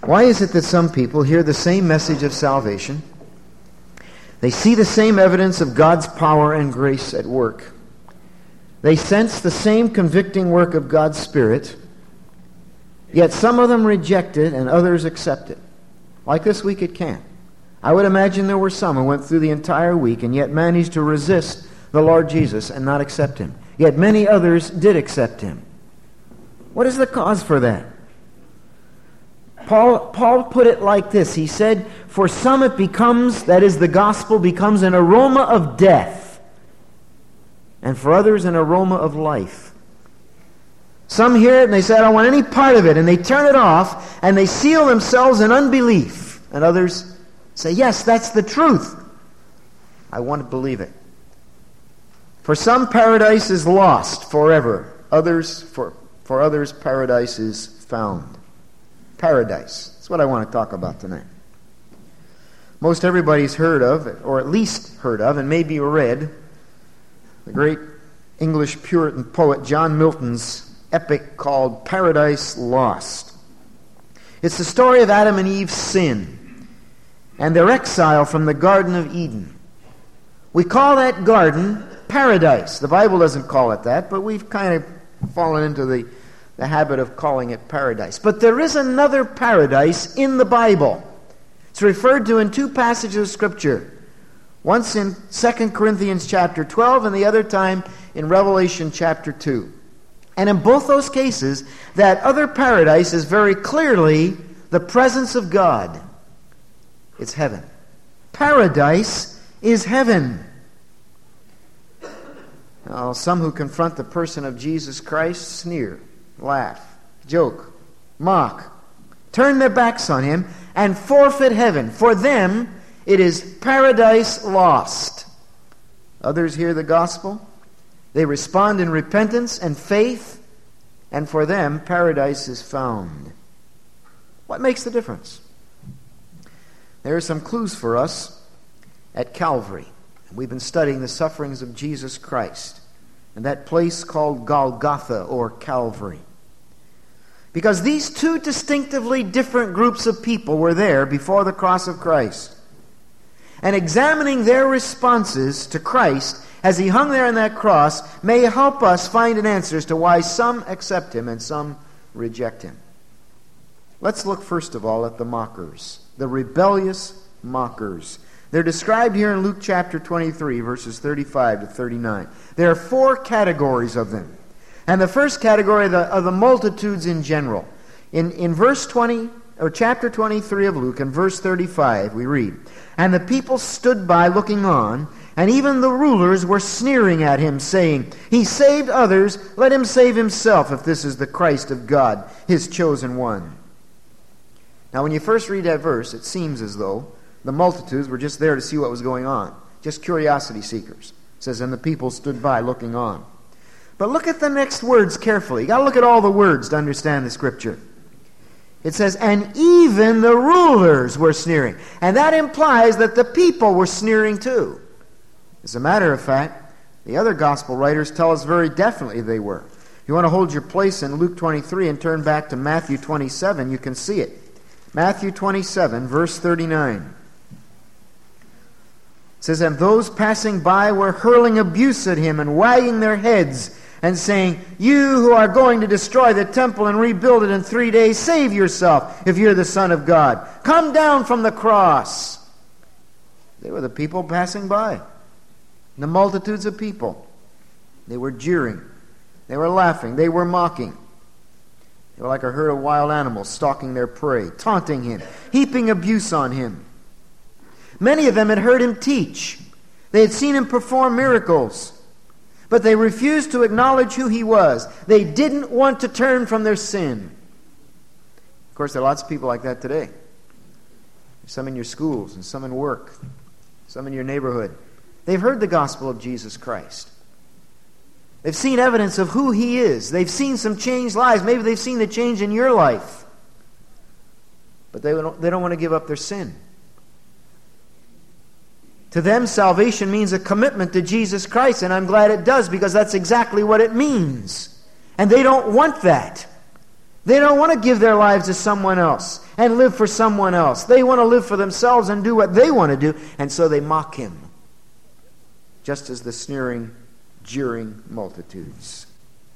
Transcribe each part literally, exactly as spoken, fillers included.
Why is it that some people hear the same message of salvation, they see the same evidence of God's power and grace at work, they sense the same convicting work of God's Spirit, yet some of them reject it and others accept it? Like this week at camp. I would imagine there were some who went through the entire week and yet managed to resist the Lord Jesus and not accept Him. Yet many others did accept Him. What is the cause for that? Paul, Paul put it like this. He said, for some it becomes, that is, the gospel becomes an aroma of death, and for others an aroma of life. Some hear it and they say, I don't want any part of it, and they turn it off and they seal themselves in unbelief. And others say, yes, that's the truth. I want to believe it. For some, paradise is lost forever. Others, for, for others, paradise is found. Paradise. That's what I want to talk about tonight. Most everybody's heard of, or at least heard of, and maybe read, the great English Puritan poet John Milton's epic called Paradise Lost. It's the story of Adam and Eve's sin and their exile from the Garden of Eden. We call that garden paradise. The Bible doesn't call it that, but we've kind of fallen into the, the habit of calling it paradise. But there is another paradise in the Bible. It's referred to in two passages of Scripture. Once in Second Corinthians chapter twelve and the other time in Revelation chapter two. And in both those cases, that other paradise is very clearly the presence of God. It's heaven. Paradise is heaven. Now, some who confront the person of Jesus Christ sneer, laugh, joke, mock, turn their backs on Him, and forfeit heaven. For them, it is paradise lost. Others hear the gospel. They respond in repentance and faith, and for them, paradise is found. What makes the difference? There are some clues for us at Calvary. We've been studying the sufferings of Jesus Christ and that place called Golgotha or Calvary. Because these two distinctively different groups of people were there before the cross of Christ. And examining their responses to Christ as He hung there on that cross may help us find an answer as to why some accept Him and some reject Him. Let's look first of all at the mockers, the rebellious mockers. They're described here in Luke chapter twenty-three, verses thirty-five to thirty-nine. There are four categories of them. And the first category are the, are the multitudes in general. In, in verse twenty, or chapter twenty-three of Luke, and verse thirty-five, we read, and the people stood by looking on, and even the rulers were sneering at Him, saying, He saved others, let Him save Himself, if this is the Christ of God, His chosen one. Now, when you first read that verse, it seems as though the multitudes were just there to see what was going on. Just curiosity seekers. It says, and the people stood by looking on. But look at the next words carefully. You've got to look at all the words to understand the Scripture. It says, and even the rulers were sneering. And that implies that the people were sneering too. As a matter of fact, the other gospel writers tell us very definitely they were. If you want to hold your place in Luke twenty-three and turn back to Matthew twenty-seven, you can see it. Matthew twenty-seven, verse thirty-nine. It says, and those passing by were hurling abuse at Him and wagging their heads and saying, you who are going to destroy the temple and rebuild it in three days, save yourself if you're the Son of God. Come down from the cross. They were the people passing by. The multitudes of people. They were jeering. They were laughing. They were mocking. They were like a herd of wild animals stalking their prey, taunting Him, heaping abuse on Him. Many of them had heard Him teach. They had seen Him perform miracles. But they refused to acknowledge who He was. They didn't want to turn from their sin. Of course, there are lots of people like that today. Some in your schools and some in work. Some in your neighborhood. They've heard the gospel of Jesus Christ. They've seen evidence of who He is. They've seen some changed lives. Maybe they've seen the change in your life. But they don't, they don't want to give up their sin. To them, salvation means a commitment to Jesus Christ, and I'm glad it does, because that's exactly what it means. And they don't want that. They don't want to give their lives to someone else and live for someone else. They want to live for themselves and do what they want to do, and so they mock him, just as the sneering, jeering multitudes.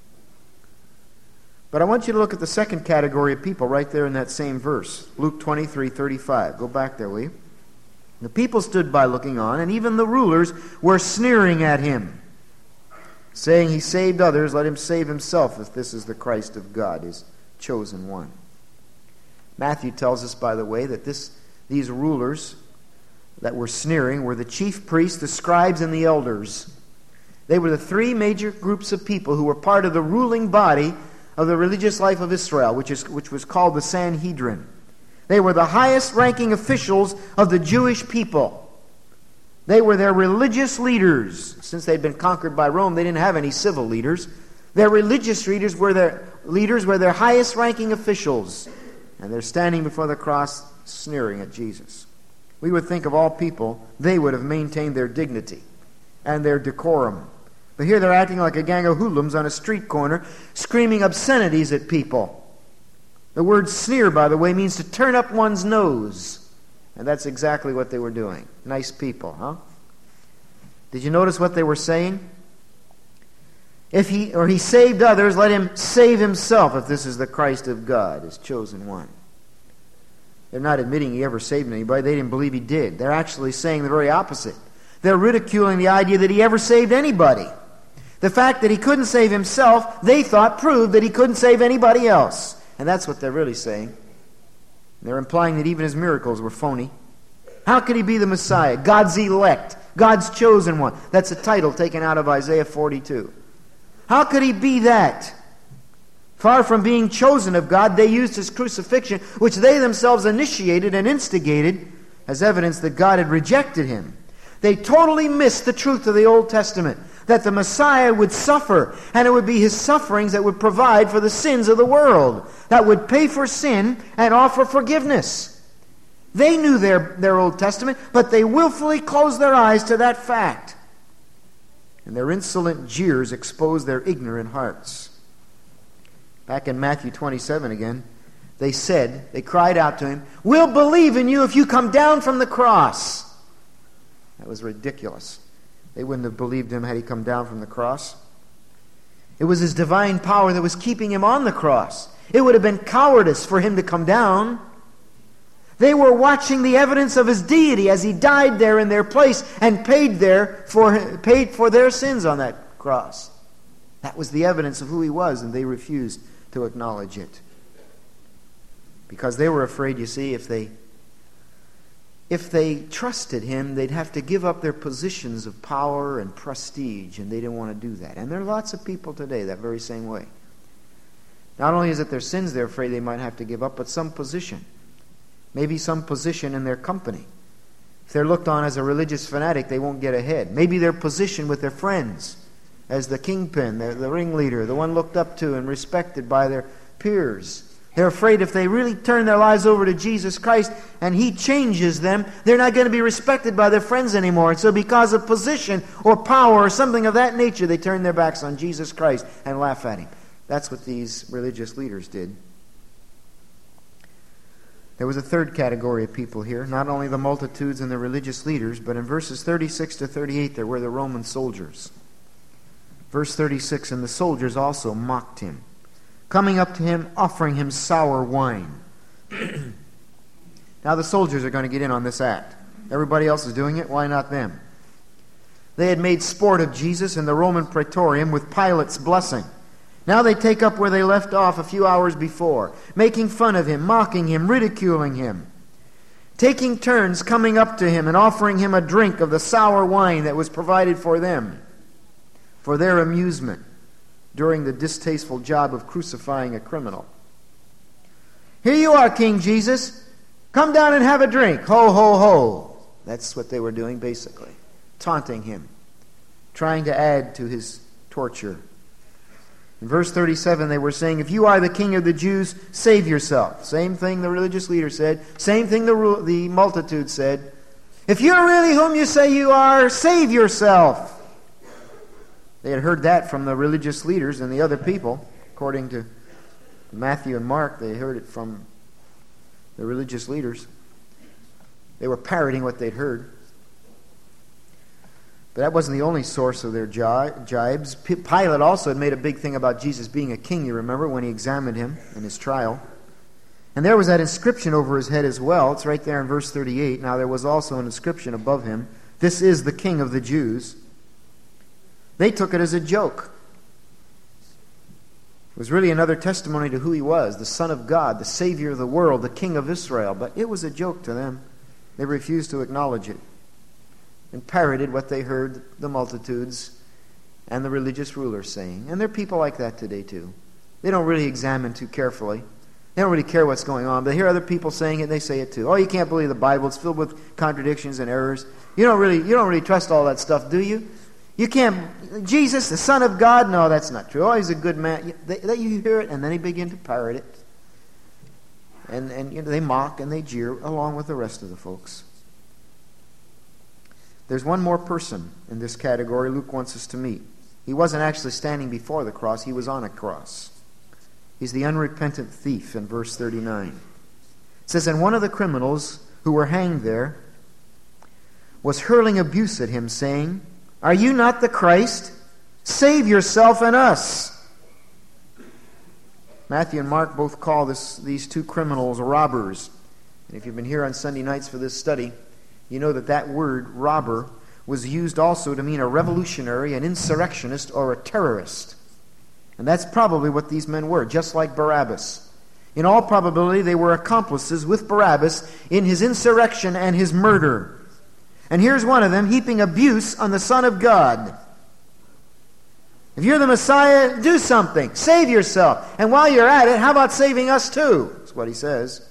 But I want you to look at the second category of people right there in that same verse, Luke twenty-three thirty-five. Go back there, will you? The people stood by looking on, and even the rulers were sneering at him, saying, he saved others, let him save himself, if this is the Christ of God, his chosen one. Matthew tells us, by the way, that this these rulers that were sneering were the chief priests, the scribes, and the elders. They were the three major groups of people who were part of the ruling body of the religious life of Israel, which is which was called the Sanhedrin. They were the highest-ranking officials of the Jewish people. They were their religious leaders. Since they'd been conquered by Rome, they didn't have any civil leaders. Their religious leaders were their leaders were their highest-ranking officials, and they're standing before the cross sneering at Jesus. We would think of all people, they would have maintained their dignity and their decorum. But here they're acting like a gang of hoodlums on a street corner, screaming obscenities at people. The word sneer, by the way, means to turn up one's nose. And that's exactly what they were doing. Nice people, huh? Did you notice what they were saying? If he or he saved others, let him save himself, if this is the Christ of God, his chosen one. They're not admitting he ever saved anybody. They didn't believe he did. They're actually saying the very opposite. They're ridiculing the idea that he ever saved anybody. The fact that he couldn't save himself, they thought, proved that he couldn't save anybody else. And that's what they're really saying. They're implying that even his miracles were phony. How could he be the Messiah? God's elect. God's chosen one. That's a title taken out of Isaiah forty-two. How could he be that? Far from being chosen of God, they used his crucifixion, which they themselves initiated and instigated, as evidence that God had rejected him. They totally missed the truth of the Old Testament, that the Messiah would suffer, and it would be his sufferings that would provide for the sins of the world, that would pay for sin and offer forgiveness. They knew their, their Old Testament, but they willfully closed their eyes to that fact. And their insolent jeers exposed their ignorant hearts. Back in Matthew twenty-seven again, they said, they cried out to him, "We'll believe in you if you come down from the cross." That was ridiculous. They wouldn't have believed him had he come down from the cross. It was his divine power that was keeping him on the cross. It would have been cowardice for him to come down. They were watching the evidence of his deity as he died there in their place and paid there for paid for their sins on that cross. That was the evidence of who he was, and they refused to acknowledge it. Because they were afraid, you see, if they If they trusted him, they'd have to give up their positions of power and prestige, and they didn't want to do that. And there are lots of people today that very same way. Not only is it their sins they're afraid they might have to give up, but some position. Maybe some position in their company. If they're looked on as a religious fanatic, they won't get ahead. Maybe their position with their friends as the kingpin, the, the ringleader, the one looked up to and respected by their peers. They're afraid if they really turn their lives over to Jesus Christ and he changes them, they're not going to be respected by their friends anymore. And so because of position or power or something of that nature, they turn their backs on Jesus Christ and laugh at him. That's what these religious leaders did. There was a third category of people here, not only the multitudes and the religious leaders, but in verses thirty-six to thirty-eight there were the Roman soldiers. Verse thirty-six, and the soldiers also mocked him, coming up to him, offering him sour wine. Now the soldiers are going to get in on this act. Everybody else is doing it, why not them? They had made sport of Jesus in the Roman Praetorium with Pilate's blessing. Now they take up where they left off a few hours before, making fun of him, mocking him, ridiculing him, taking turns coming up to him and offering him a drink of the sour wine that was provided for them, for their amusement during the distasteful job of crucifying a criminal. Here you are, King Jesus. Come down and have a drink. Ho, ho, ho. That's what they were doing, basically. Taunting him. Trying to add to his torture. In verse thirty-seven, they were saying, if you are the king of the Jews, save yourself. Same thing the religious leader said. Same thing the, the multitude said. If you're really whom you say you are, save yourself. They had heard that from the religious leaders and the other people, according to Matthew and Mark, they heard it from the religious leaders. They were parroting what they'd heard. But that wasn't the only source of their jibes. Pilate also had made a big thing about Jesus being a king, you remember, when he examined him in his trial. And there was that inscription over his head as well. It's right there in verse thirty-eight. Now there was also an inscription above him, "This is the King of the Jews." They took it as a joke. It was really another testimony to who he was, the Son of God, the Savior of the world, the King of Israel. But it was a joke to them. They refused to acknowledge it and parroted what they heard the multitudes and the religious rulers saying. And there are people like that today too. They don't really examine too carefully. They don't really care what's going on. But they hear other people saying it, and they say it too. Oh, you can't believe the Bible. It's filled with contradictions and errors. You don't really, you don't really trust all that stuff, do you? You can't, Jesus, the Son of God? No, that's not true. Oh, he's a good man. They, they, you hear it, and then they begin to parrot it. And, and you know, they mock and they jeer along with the rest of the folks. There's one more person in this category Luke wants us to meet. He wasn't actually standing before the cross. He was on a cross. He's the unrepentant thief in verse thirty-nine. It says, "And one of the criminals who were hanged there was hurling abuse at him, saying, 'Are you not the Christ? Save yourself and us.'" Matthew and Mark both call this, these two criminals robbers. And if you've been here on Sunday nights for this study, you know that that word, robber, was used also to mean a revolutionary, an insurrectionist, or a terrorist. And that's probably what these men were, just like Barabbas. In all probability, they were accomplices with Barabbas in his insurrection and his murder. And here's one of them heaping abuse on the Son of God. If you're the Messiah, do something. Save yourself. And while you're at it, how about saving us too? That's what he says.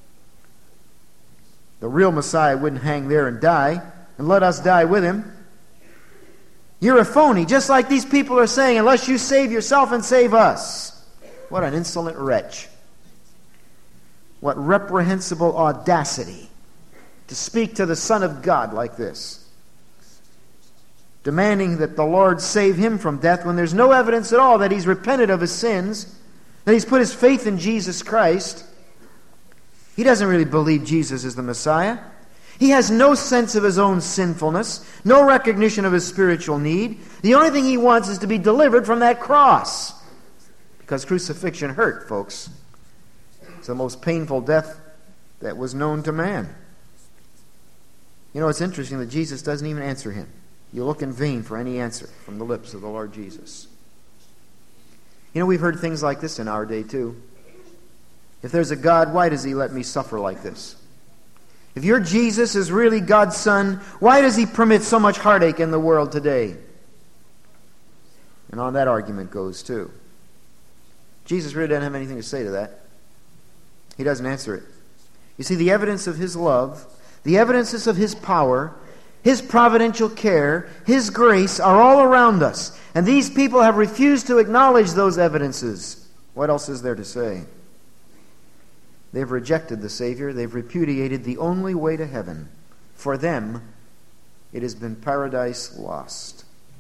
The real Messiah wouldn't hang there and die and let us die with him. You're a phony, just like these people are saying, unless you save yourself and save us. What an insolent wretch. What reprehensible audacity to speak to the Son of God like this, demanding that the Lord save him from death when there's no evidence at all that he's repented of his sins, that he's put his faith in Jesus Christ. He doesn't really believe Jesus is the Messiah. He has no sense of his own sinfulness, no recognition of his spiritual need. The only thing he wants is to be delivered from that cross. Because crucifixion hurt, folks. It's the most painful death that was known to man. You know, it's interesting that Jesus doesn't even answer him. You look in vain for any answer from the lips of the Lord Jesus. You know, we've heard things like this in our day too. If there's a God, why does he let me suffer like this? If your Jesus is really God's Son, why does he permit so much heartache in the world today? And on that argument goes too. Jesus really doesn't have anything to say to that. He doesn't answer it. You see, the evidence of his love, the evidences of his power, his providential care, his grace are all around us. And these people have refused to acknowledge those evidences. What else is there to say? They've rejected the Savior. They've repudiated the only way to heaven. For them, it has been paradise lost.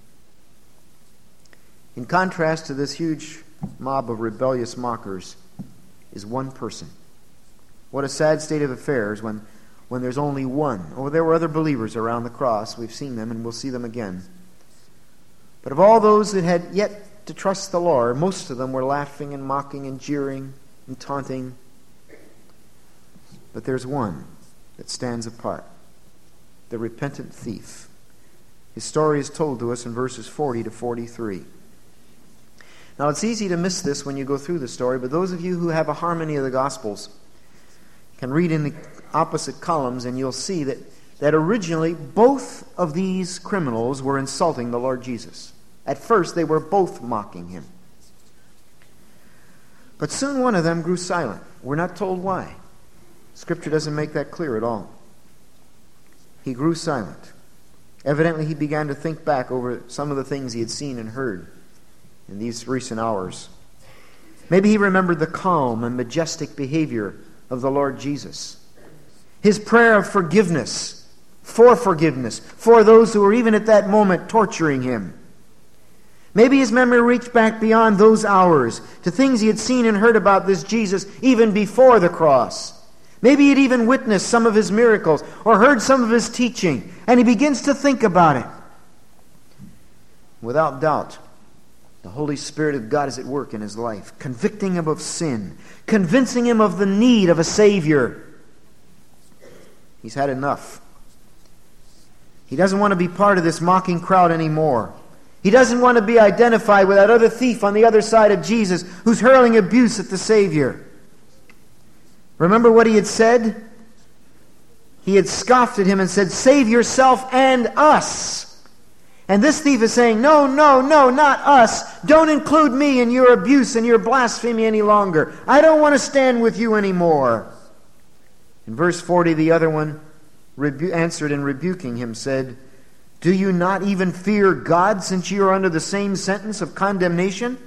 In contrast to this huge mob of rebellious mockers is one person. What a sad state of affairs when, when there's only one. Oh, there were other believers around the cross. We've seen them and we'll see them again. But of all those that had yet to trust the Lord, most of them were laughing and mocking and jeering and taunting. But there's one that stands apart, the repentant thief. His story is told to us in verses forty to forty-three. Now, it's easy to miss this when you go through the story, but those of you who have a harmony of the Gospels can read in the opposite columns, and you'll see that, that originally both of these criminals were insulting the Lord Jesus. At first, they were both mocking him. But soon one of them grew silent. We're not told why. Scripture doesn't make that clear at all. He grew silent. Evidently, he began to think back over some of the things he had seen and heard in these recent hours. Maybe he remembered the calm and majestic behavior of the Lord Jesus. His prayer of forgiveness, for forgiveness, for those who were even at that moment torturing him. Maybe his memory reached back beyond those hours to things he had seen and heard about this Jesus even before the cross. Maybe he'd even witnessed some of his miracles or heard some of his teaching, and he begins to think about it. Without doubt, the Holy Spirit of God is at work in his life, convicting him of sin, convincing him of the need of a Savior. He's had enough. He doesn't want to be part of this mocking crowd anymore. He doesn't want to be identified with that other thief on the other side of Jesus who's hurling abuse at the Savior. Remember what he had said? He had scoffed at him and said, "Save yourself and us." And this thief is saying, no, no, no, not us. Don't include me in your abuse and your blasphemy any longer. I don't want to stand with you anymore. In verse forty, the other one rebu- answered and rebuking him said, "Do you not even fear God, since you are under the same sentence of condemnation?"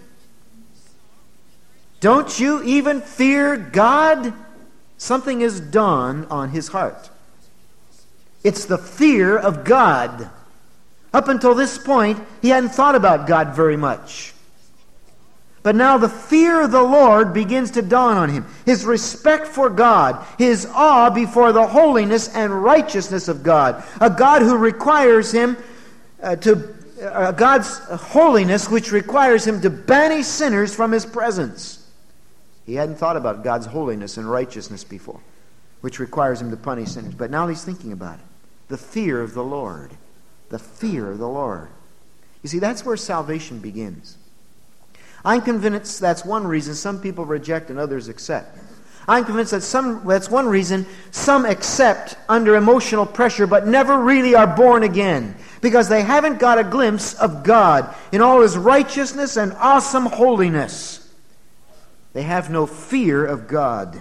Don't you even fear God? Something has dawned on his heart. It's the fear of God. Up until this point, he hadn't thought about God very much. But now the fear of the Lord begins to dawn on him. His respect for God, his awe before the holiness and righteousness of God. A God who requires him uh, to, uh, God's holiness which requires him to banish sinners from his presence. He hadn't thought about God's holiness and righteousness before, which requires him to punish sinners. But now he's thinking about it. The fear of the Lord. The fear of the Lord. You see, that's where salvation begins. I'm convinced that's one reason some people reject and others accept. I'm convinced that some that's one reason some accept under emotional pressure but never really are born again, because they haven't got a glimpse of God in all his righteousness and awesome holiness. They have no fear of God.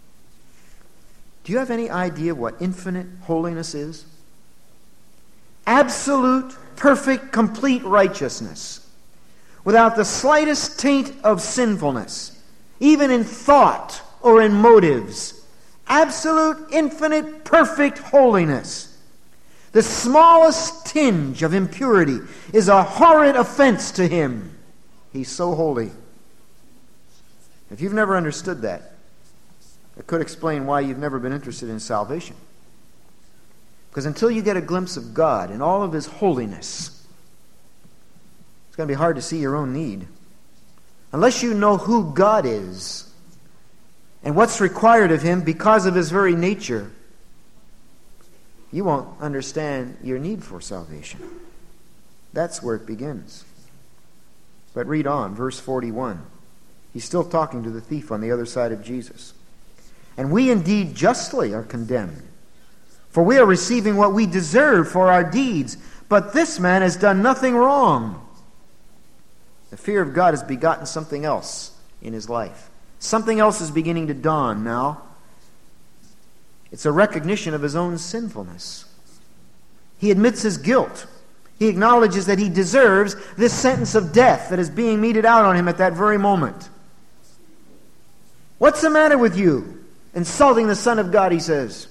Do you have any idea what infinite holiness is? Absolute, perfect, complete righteousness, without the slightest taint of sinfulness, even in thought or in motives. Absolute, infinite, perfect holiness. The smallest tinge of impurity is a horrid offense to him. He's so holy. If you've never understood that, it could explain why you've never been interested in salvation. Because until you get a glimpse of God and all of his holiness, it's going to be hard to see your own need. Unless you know who God is and what's required of him because of his very nature, you won't understand your need for salvation. That's where it begins. But read on, verse forty-one. He's still talking to the thief on the other side of Jesus. "And we indeed justly are condemned, for we are receiving what we deserve for our deeds, but this man has done nothing wrong." The fear of God has begotten something else in his life. Something else is beginning to dawn now. It's a recognition of his own sinfulness. He admits his guilt. He acknowledges that he deserves this sentence of death that is being meted out on him at that very moment. "What's the matter with you? Insulting the Son of God," he says.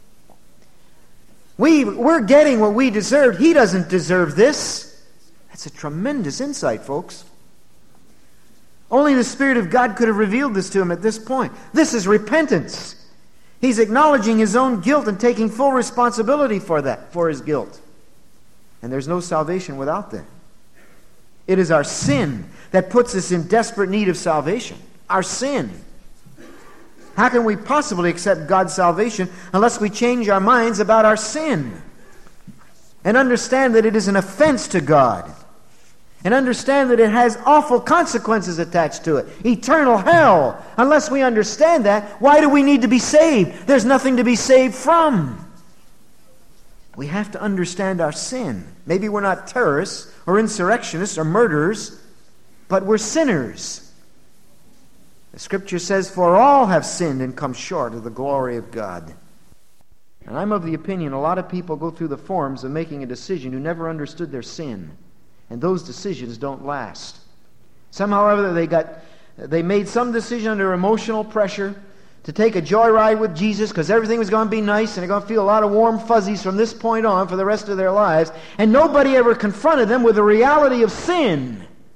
We, we're getting what we deserved. He doesn't deserve this. That's a tremendous insight, folks. Only the Spirit of God could have revealed this to him at this point. This is repentance. He's acknowledging his own guilt and taking full responsibility for that, for his guilt. And there's no salvation without that. It is our sin that puts us in desperate need of salvation. Our sin. How can we possibly accept God's salvation unless we change our minds about our sin and understand that it is an offense to God and understand that it has awful consequences attached to it, eternal hell? Unless we understand that, why do we need to be saved? There's nothing to be saved from. We have to understand our sin. Maybe we're not terrorists or insurrectionists or murderers, but we're sinners. The Scripture says, "For all have sinned and come short of the glory of God." And I'm of the opinion a lot of people go through the forms of making a decision who never understood their sin. And those decisions don't last. Somehow or other they got, they made some decision under emotional pressure to take a joyride with Jesus because everything was going to be nice and they're going to feel a lot of warm fuzzies from this point on for the rest of their lives. And nobody ever confronted them with the reality of sin.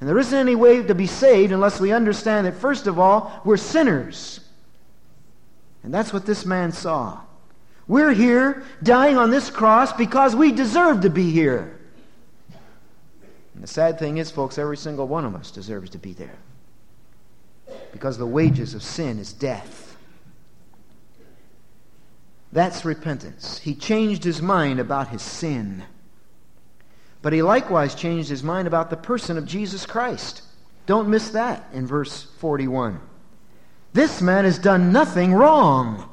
And there isn't any way to be saved unless we understand that, first of all, we're sinners. And that's what this man saw. We're here dying on this cross because we deserve to be here. And the sad thing is, folks, every single one of us deserves to be there. Because the wages of sin is death. That's repentance. He changed his mind about his sin. But he likewise changed his mind about the person of Jesus Christ. Don't miss that in verse forty-one. This man has done nothing wrong.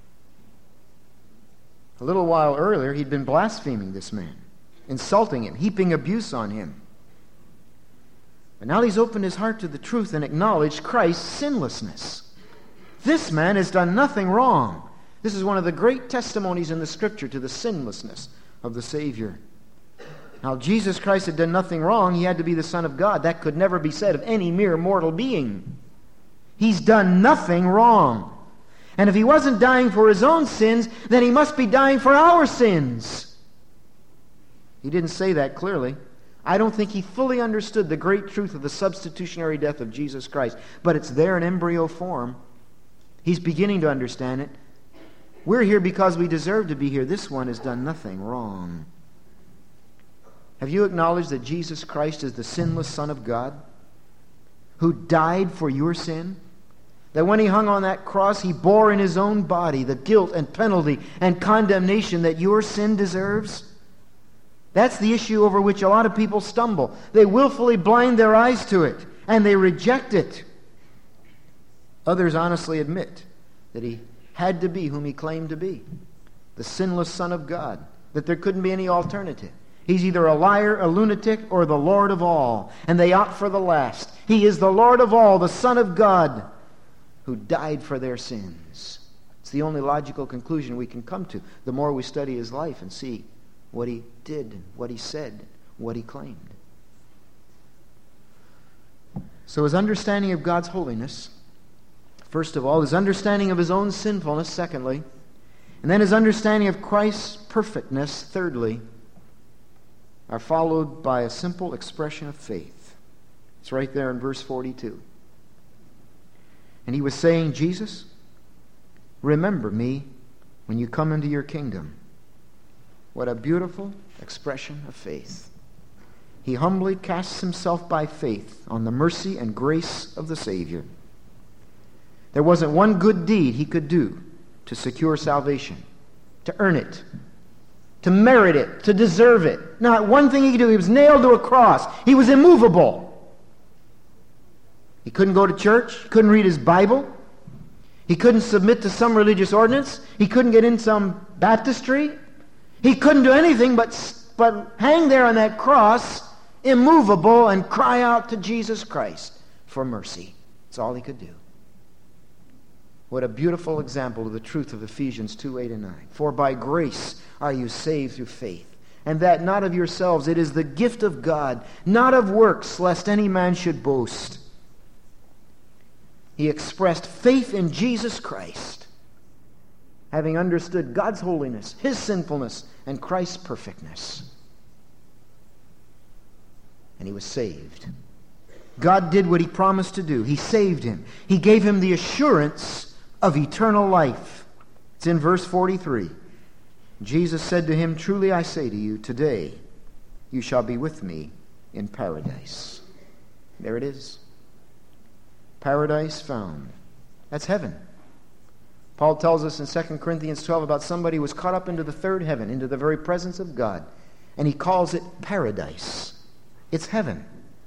A little while earlier, he'd been blaspheming this man, insulting him, heaping abuse on him. But now he's opened his heart to the truth and acknowledged Christ's sinlessness. This man has done nothing wrong. This is one of the great testimonies in the Scripture to the sinlessness of the Savior. Now, Jesus Christ had done nothing wrong. He had to be the Son of God. That could never be said of any mere mortal being. He's done nothing wrong. And if he wasn't dying for his own sins, then he must be dying for our sins. He didn't say that clearly. I don't think he fully understood the great truth of the substitutionary death of Jesus Christ. But it's there in embryo form. He's beginning to understand it. We're here because we deserve to be here. This one has done nothing wrong. Have you acknowledged that Jesus Christ is the sinless Son of God, who died for your sin? That when he hung on that cross, he bore in his own body the guilt and penalty and condemnation that your sin deserves? That's the issue over which a lot of people stumble. They willfully blind their eyes to it, and they reject it. Others honestly admit that he had to be whom he claimed to be, the sinless Son of God, that there couldn't be any alternative. He's either a liar, a lunatic, or the Lord of all, and they opt for the last. He is the Lord of all, the Son of God, who died for their sins. It's the only logical conclusion we can come to the more we study his life and see what he did, what he said, what he claimed. So his understanding of God's holiness, first of all, his understanding of his own sinfulness, secondly, and then his understanding of Christ's perfectness, thirdly, are followed by a simple expression of faith. It's right there in verse forty-two. And he was saying, Jesus, remember me when you come into your kingdom. What a beautiful expression of faith. He humbly casts himself by faith on the mercy and grace of the Savior. There wasn't one good deed he could do to secure salvation, to earn it, to merit it, to deserve it. Not one thing he could do. He was nailed to a cross. He was immovable. He couldn't go to church. He couldn't read his Bible. He couldn't submit to some religious ordinance. He couldn't get in some baptistry. He couldn't do anything but, but hang there on that cross, immovable, and cry out to Jesus Christ for mercy. That's all he could do. What a beautiful example of the truth of Ephesians two, eight and nine. For by grace are you saved through faith, and that not of yourselves. It is the gift of God, not of works, lest any man should boast. He expressed faith in Jesus Christ, having understood God's holiness, his sinfulness, and Christ's perfectness. And he was saved. God did what he promised to do. He saved him. He gave him the assurance of eternal life. It's in verse forty-three. Jesus said to him, truly I say to you, today you shall be with me in paradise. There it is. Paradise found. That's heaven. Paul tells us in Second Corinthians twelve about somebody who was caught up into the third heaven, into the very presence of God. And he calls it paradise. It's heaven.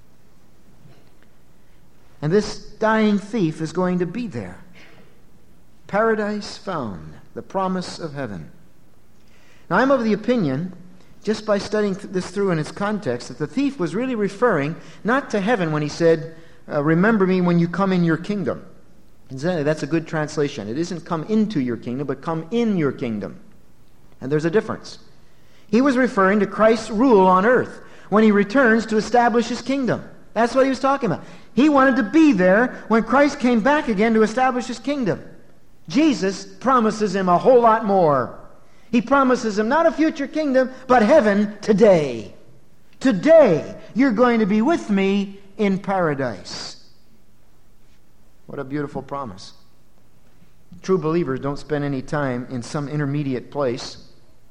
And this dying thief is going to be there. Paradise found, the promise of heaven. Now, I'm of the opinion, just by studying this through in its context, that the thief was really referring not to heaven when he said, uh, remember me when you come in your kingdom. Incidentally, that's a good translation. It isn't come into your kingdom, but come in your kingdom. And there's a difference. He was referring to Christ's rule on earth when he returns to establish his kingdom. That's what he was talking about. He wanted to be there when Christ came back again to establish his kingdom. Jesus promises him a whole lot more. He promises him not a future kingdom, but heaven today. Today, you're going to be with me in paradise. What a beautiful promise. True believers don't spend any time in some intermediate place.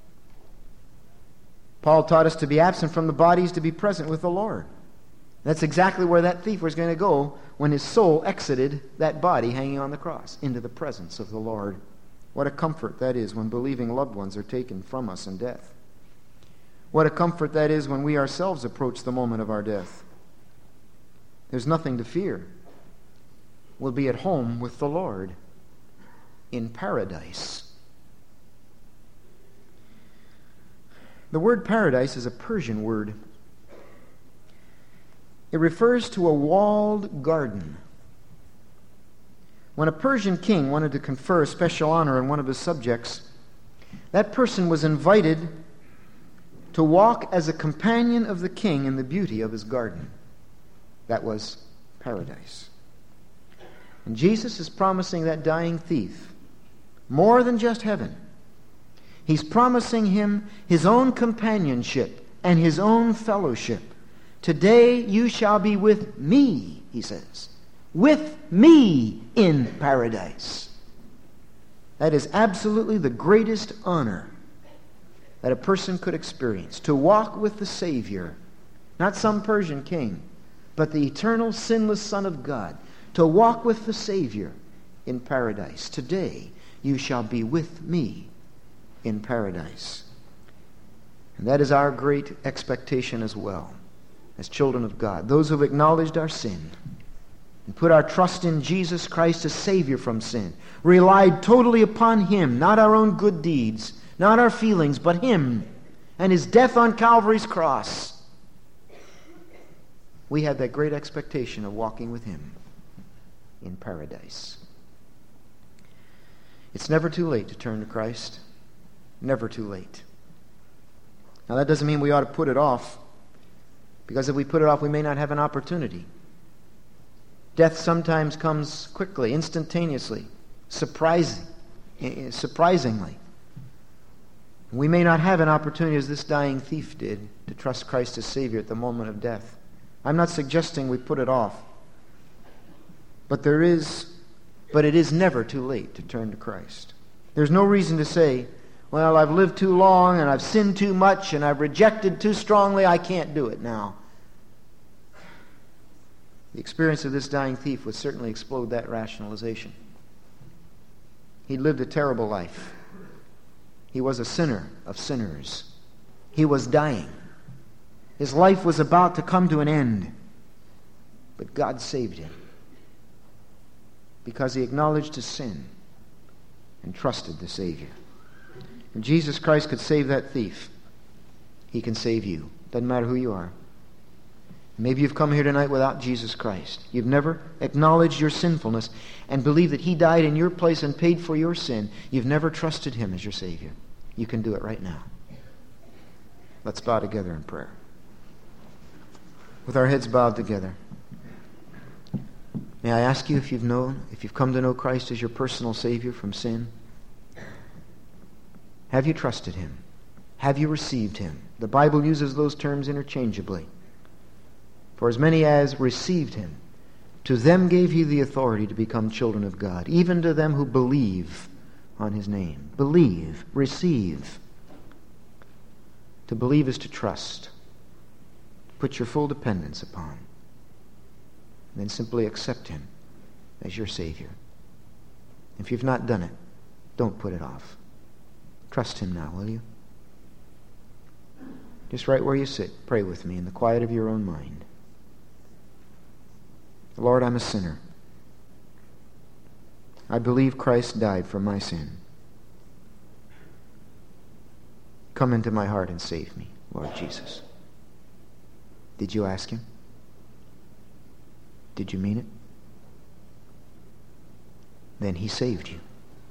Paul taught us to be absent from the bodies, to be present with the Lord. That's exactly where that thief was going to go when his soul exited that body hanging on the cross, into the presence of the Lord. What a comfort that is when believing loved ones are taken from us in death. What a comfort that is when we ourselves approach the moment of our death. There's nothing to fear. We'll be at home with the Lord in paradise. The word paradise is a Persian word. It refers to a walled garden. When a Persian king wanted to confer a special honor on one of his subjects, that person was invited to walk as a companion of the king in the beauty of his garden. That was paradise. And Jesus is promising that dying thief more than just heaven. He's promising him his own companionship and his own fellowship. Today you shall be with me, he says. With me in paradise. That is absolutely the greatest honor that a person could experience. To walk with the Savior. Not some Persian king, but the eternal sinless Son of God. To walk with the Savior in paradise. Today you shall be with me in paradise. And that is our great expectation as well, as children of God. Those who have acknowledged our sin and put our trust in Jesus Christ as Savior from sin, relied totally upon Him, not our own good deeds, not our feelings, but Him and His death on Calvary's cross. We have that great expectation of walking with Him in paradise. It's never too late to turn to Christ. Never too late. Now that doesn't mean we ought to put it off, because if we put it off, we may not have an opportunity. Death sometimes comes quickly, instantaneously, surprising, surprisingly. We may not have an opportunity, as this dying thief did, to trust Christ as Savior at the moment of death. I'm not suggesting we put it off, but there is, but it is never too late to turn to Christ. There's no reason to say, well, I've lived too long and I've sinned too much and I've rejected too strongly, I can't do it now. The experience of this dying thief would certainly explode that rationalization. He lived a terrible life. He was a sinner of sinners. He was dying. His life was about to come to an end. But God saved him because he acknowledged his sin and trusted the Savior. And Jesus Christ could save that thief. He can save you. Doesn't matter who you are. Maybe you've come here tonight without Jesus Christ. You've never acknowledged your sinfulness and believed that He died in your place and paid for your sin. You've never trusted Him as your Savior. You can do it right now. Let's bow together in prayer. With our heads bowed together, may I ask you if you've known, if you've come to know Christ as your personal Savior from sin? Have you trusted Him? Have you received Him? The Bible uses those terms interchangeably. For as many as received Him, to them gave He the authority to become children of God, even to them who believe on His name. Believe, receive. To believe is to trust. Put your full dependence upon. And then simply accept Him as your Savior. If you've not done it, don't put it off. Trust Him now, will you? Just right where you sit, pray with me in the quiet of your own mind. Lord, I'm a sinner. I believe Christ died for my sin. Come into my heart and save me, Lord Jesus. Did you ask Him? Did you mean it? Then He saved you.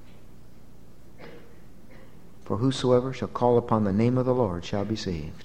For whosoever shall call upon the name of the Lord shall be saved.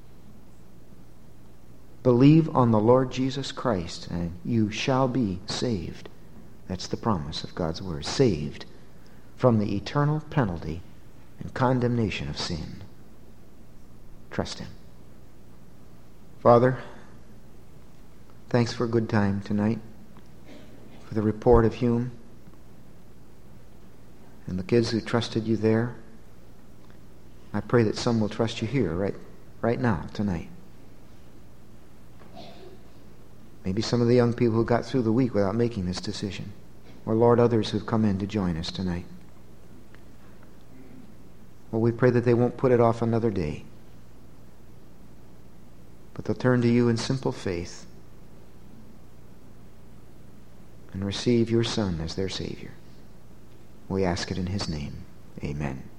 Believe on the Lord Jesus Christ, and you shall be saved. That's the promise of God's word. Saved from the eternal penalty and condemnation of sin. Trust Him. Father, Thanks for a good time tonight, for the report of Hume and the kids who trusted you there. I pray that some will trust you here right, right now, tonight. Maybe some of the young people who got through the week without making this decision. Or, Lord, others who've come in to join us tonight. Well, we pray that they won't put it off another day, but they'll turn to you in simple faith and receive your Son as their Savior. We ask it in His name. Amen.